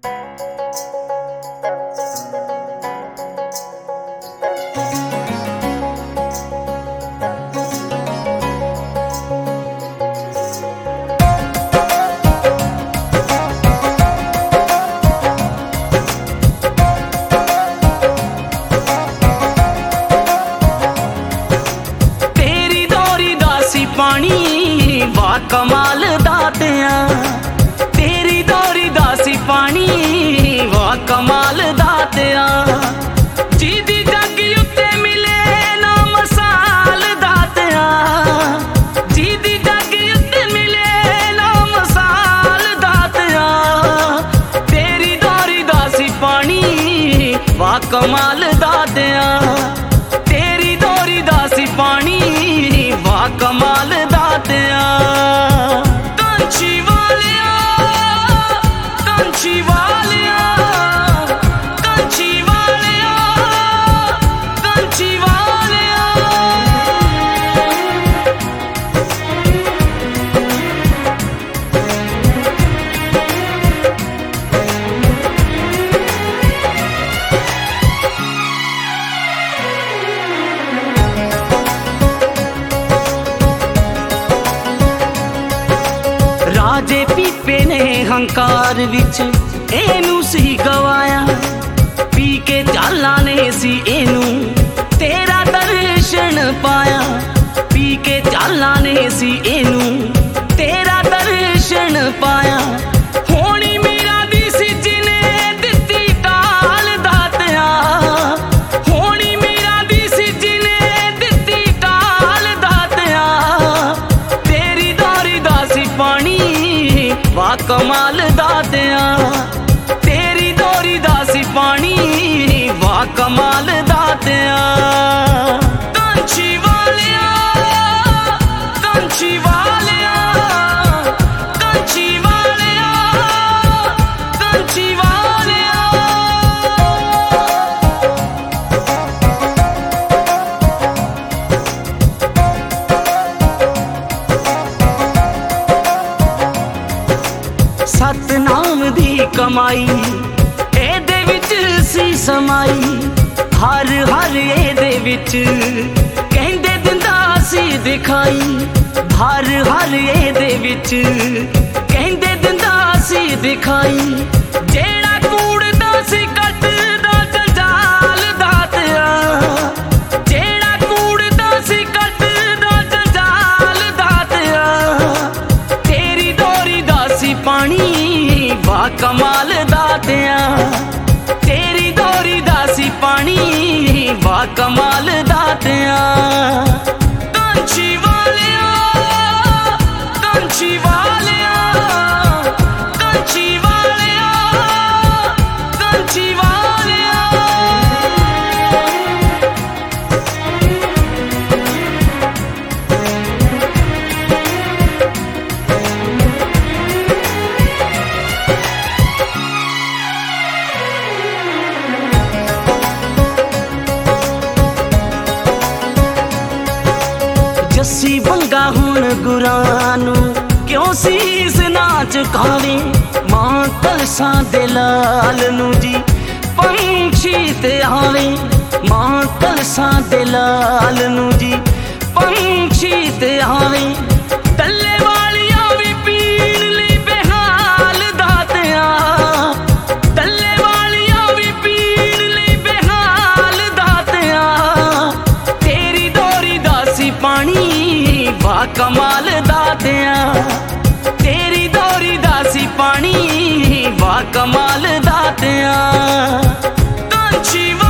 पानी वाह कमाल दातिया, तेरी दौरी दासी पानी वाह कमाल दातिया। जीदी जगी उत्ते मिले ना मसाल दातिया, जीदी जगी उत्ते मिले ना मसाल दातिया। तेरी दौरी दासी पानी वाह कमाल दातिया, तेरी दौरी दासी पानी वाह कमाल दातिया। कंची वालिया, कंची वालिया, कंची वालिया, कंची वालिया। राजे पीपे ने हंकार विच एनू सी गवाया, पी के चाला ने सी एनू तेरा दर्शन पाया। पी के चाला ने सी एनू तेरा दर्शन पाया। होनी मीरा दी सी जिने दित्ती टाल दातिया, होनी मीरा दी सी जिने दित्ती टाल दातिया। तेरी दौरी दासी पानी वाह कमाल दातिया, तेरी दौरी दासी पानी वाह कमाल दातिया। कंची वालिया, कंची वालिया, कंची वालिया, कंची वालिया। सतनाम दी कमाई एदे विच सी समाई, हर हर एदे विच कहंदे दिंदा सी दिखाई। हर हर एदे विच कहंदे दिंदा सी दिखाई। जेड़ा कूड़दा सी कटदा जंजाल दातिया, जेड़ा कूड़दा सी कटदा जंजाल दातिया। तेरी दौरी दासी पानी वाह कमाल दातिया, तेरी दौरी दासी पानी वाह कमाल दातिया। कंची वालिया, कंची वालिया, कंची वालिया, कंची वालिया। जस्सी बंगा हुण गुरां नू क्यों सीस ना झुकावे। मां कलसां दे लाल नू जी पंछी ते आवे। मां कलसां दे लाल नू जी पंछी ते आवे। टल्ले वालियां भी पीण लई बेहाल दातिया, टल्ले वालियां भी पीण लई बेहाल दातिया। तेरी दौरी दासी पानी वाह कमाल दातिया, तेरी दौरी दासी पानी वाह कमाल दातिया। कंची